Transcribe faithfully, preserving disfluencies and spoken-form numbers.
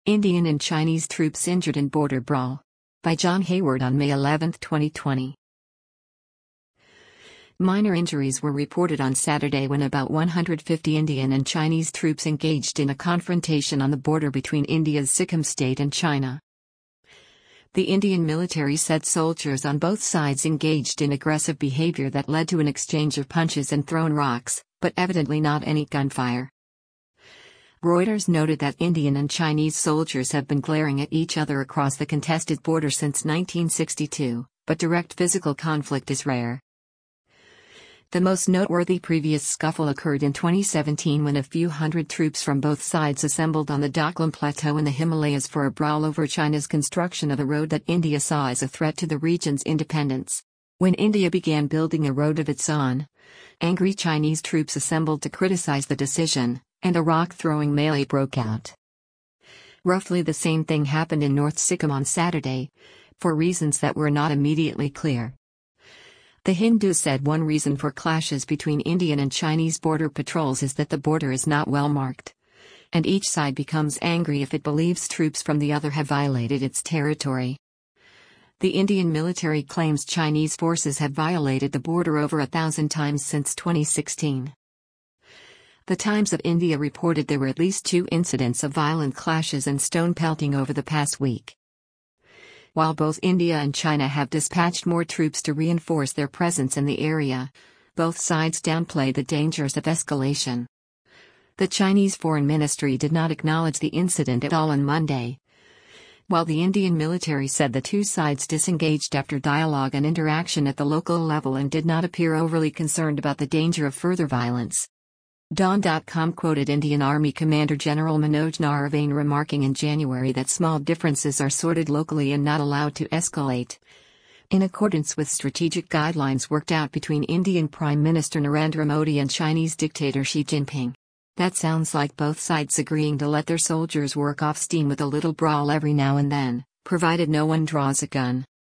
Indian and Chinese troops injured in border brawl. By John Hayward on May eleventh, twenty twenty. Minor injuries were reported on Saturday when about one hundred fifty Indian and Chinese troops engaged in a confrontation on the border between India's Sikkim state and China. The Indian military said soldiers on both sides engaged in aggressive behavior that led to an exchange of punches and thrown rocks, but evidently not any gunfire. Reuters noted that Indian and Chinese soldiers have been glaring at each other across the contested border since nineteen sixty-two, but direct physical conflict is rare. The most noteworthy previous scuffle occurred in twenty seventeen when a few hundred troops from both sides assembled on the Doklam Plateau in the Himalayas for a brawl over China's construction of a road that India saw as a threat to the region's independence. When India began building a road of its own, angry Chinese troops assembled to criticize the decision, and a rock-throwing melee broke out. Roughly the same thing happened in North Sikkim on Saturday, for reasons that were not immediately clear. The Hindu said one reason for clashes between Indian and Chinese border patrols is that the border is not well marked, and each side becomes angry if it believes troops from the other have violated its territory. The Indian military claims Chinese forces have violated the border over a thousand times since twenty sixteen. The Times of India reported there were at least two incidents of violent clashes and stone pelting over the past week. While both India and China have dispatched more troops to reinforce their presence in the area, both sides downplay the dangers of escalation. The Chinese Foreign Ministry did not acknowledge the incident at all on Monday, while the Indian military said the two sides disengaged after dialogue and interaction at the local level and did not appear overly concerned about the danger of further violence. Dawn dot com quoted Indian Army Commander General Manoj Naravane remarking in January that small differences are sorted locally and not allowed to escalate, in accordance with strategic guidelines worked out between Indian Prime Minister Narendra Modi and Chinese dictator Xi Jinping. That sounds like both sides agreeing to let their soldiers work off steam with a little brawl every now and then, provided no one draws a gun.